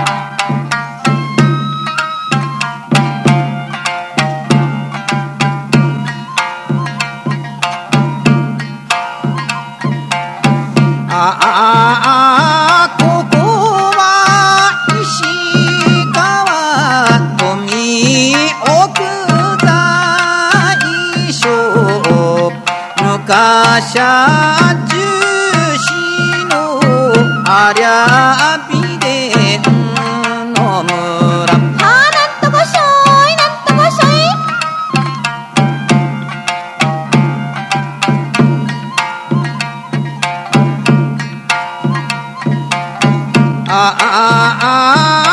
ここは石川富奥大将昔は重視のありゃびでんの村なんとかしょいなんとかしょいあ